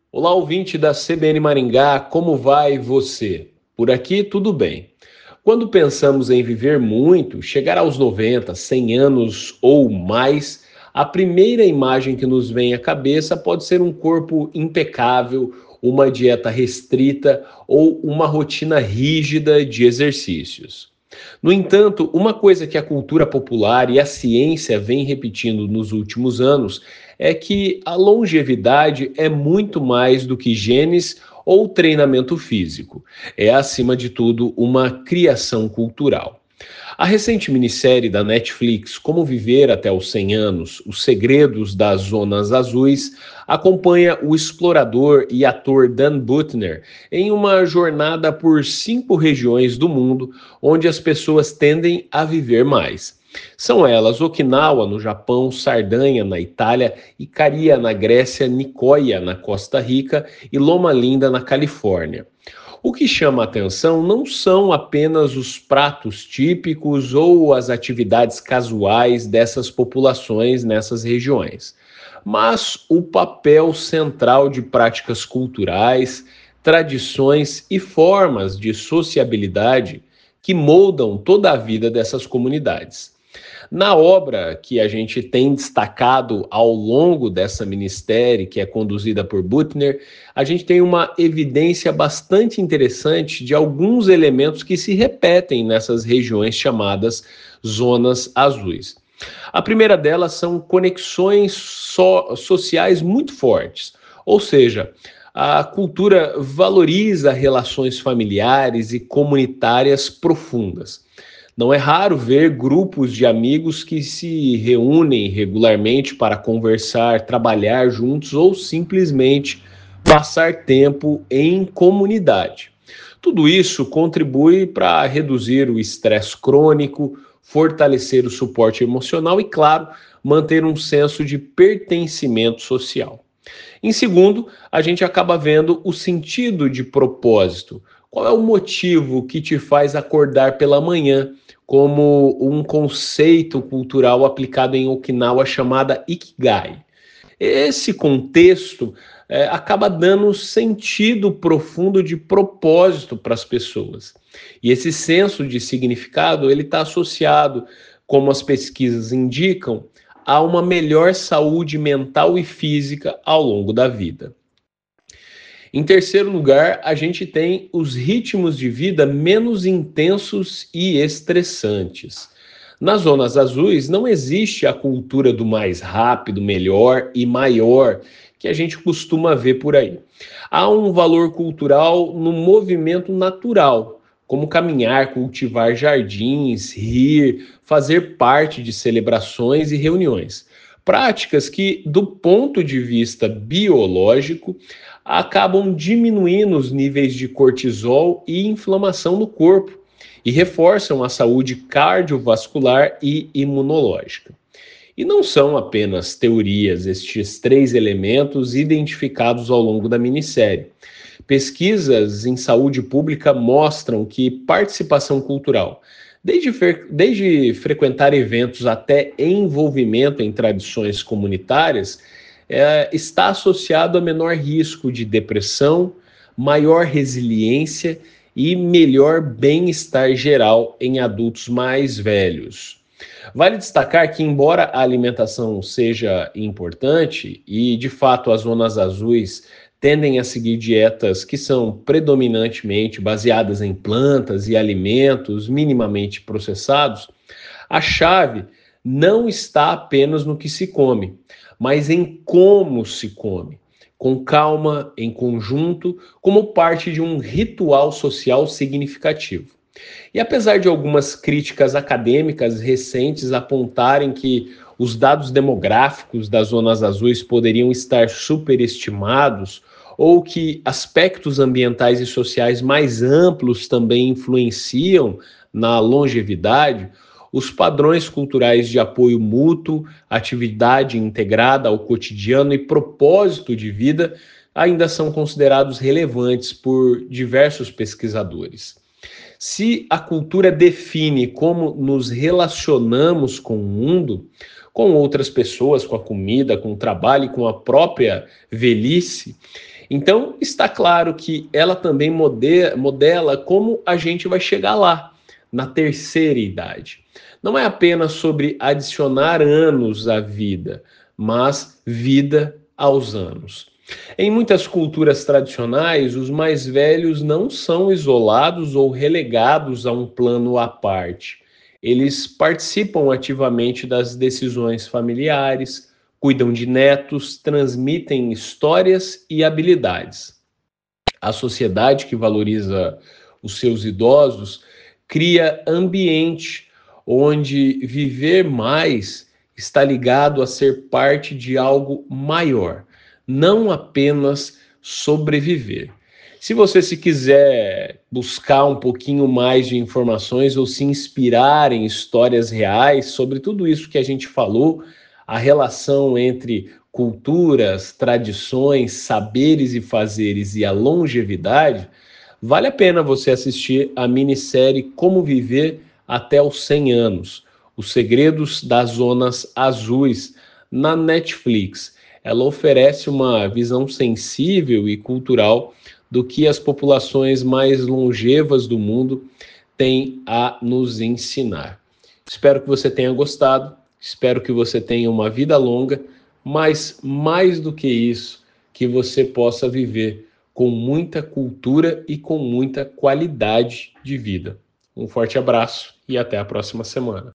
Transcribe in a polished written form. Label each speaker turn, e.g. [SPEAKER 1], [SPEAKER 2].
[SPEAKER 1] Olá, ouvinte da CBN Maringá, como vai você? Por aqui, tudo bem. Quando pensamos em viver muito, chegar aos 90, 100 anos ou mais, a primeira imagem que nos vem à cabeça pode ser um corpo impecável, uma dieta restrita ou uma rotina rígida de exercícios. No entanto, uma coisa que a cultura popular e a ciência vêm repetindo nos últimos anos é que a longevidade é muito mais do que genes ou treinamento físico. É, acima de tudo, uma criação cultural. A recente minissérie da Netflix, Como Viver até os 100 anos, Os Segredos das Zonas Azuis, acompanha o explorador e ator Dan Buettner em uma jornada por 5 regiões do mundo onde as pessoas tendem a viver mais. São elas Okinawa, no Japão, Sardanha, na Itália, Icaria, na Grécia, Nicoya, na Costa Rica e Loma Linda, na Califórnia. O que chama a atenção não são apenas os pratos típicos ou as atividades casuais dessas populações nessas regiões, mas o papel central de práticas culturais, tradições e formas de sociabilidade que moldam toda a vida dessas comunidades. Na obra que a gente tem destacado ao longo dessa minissérie, que é conduzida por Buttner, a gente tem uma evidência bastante interessante de alguns elementos que se repetem nessas regiões chamadas zonas azuis. A primeira delas são conexões sociais muito fortes, ou seja, a cultura valoriza relações familiares e comunitárias profundas. Não é raro ver grupos de amigos que se reúnem regularmente para conversar, trabalhar juntos ou simplesmente passar tempo em comunidade. Tudo isso contribui para reduzir o estresse crônico, fortalecer o suporte emocional e, claro, manter um senso de pertencimento social. Em segundo, a gente acaba vendo o sentido de propósito. Qual é o motivo que te faz acordar pela manhã? Como um conceito cultural aplicado em Okinawa chamada Ikigai. Esse contexto acaba dando sentido profundo de propósito para as pessoas. E esse senso de significado ele está associado, como as pesquisas indicam, a uma melhor saúde mental e física ao longo da vida. Em terceiro lugar, a gente tem os ritmos de vida menos intensos e estressantes. Nas zonas azuis não existe a cultura do mais rápido, melhor e maior que a gente costuma ver por aí. Há um valor cultural no movimento natural, como caminhar, cultivar jardins, rir, fazer parte de celebrações e reuniões. Práticas que, do ponto de vista biológico, acabam diminuindo os níveis de cortisol e inflamação no corpo e reforçam a saúde cardiovascular e imunológica. E não são apenas teorias estes 3 elementos identificados ao longo da minissérie. Pesquisas em saúde pública mostram que participação cultural, desde frequentar eventos até envolvimento em tradições comunitárias, está associado a menor risco de depressão, maior resiliência e melhor bem-estar geral em adultos mais velhos. Vale destacar que, embora a alimentação seja importante e, de fato, as zonas azuis tendem a seguir dietas que são predominantemente baseadas em plantas e alimentos minimamente processados, a chave não está apenas no que se come, mas em como se come, com calma, em conjunto, como parte de um ritual social significativo. E apesar de algumas críticas acadêmicas recentes apontarem que os dados demográficos das zonas azuis poderiam estar superestimados, ou que aspectos ambientais e sociais mais amplos também influenciam na longevidade, os padrões culturais de apoio mútuo, atividade integrada ao cotidiano e propósito de vida ainda são considerados relevantes por diversos pesquisadores. Se a cultura define como nos relacionamos com o mundo, com outras pessoas, com a comida, com o trabalho e com a própria velhice, Então, está claro que ela também modela como a gente vai chegar lá, na terceira idade. Não é apenas sobre adicionar anos à vida, mas vida aos anos. Em muitas culturas tradicionais, os mais velhos não são isolados ou relegados a um plano à parte. Eles participam ativamente das decisões familiares, cuidam de netos, transmitem histórias e habilidades. A sociedade que valoriza os seus idosos cria ambiente onde viver mais está ligado a ser parte de algo maior, não apenas sobreviver. Se quiser buscar um pouquinho mais de informações ou se inspirar em histórias reais sobre tudo isso que a gente falou, a relação entre culturas, tradições, saberes e fazeres e a longevidade, vale a pena você assistir a minissérie Como Viver até os 100 anos, Os Segredos das Zonas Azuis, na Netflix. Ela oferece uma visão sensível e cultural do que as populações mais longevas do mundo têm a nos ensinar. Espero que você tenha gostado, espero que você tenha uma vida longa, mas mais do que isso, que você possa viver com muita cultura e com muita qualidade de vida. Um forte abraço e até a próxima semana.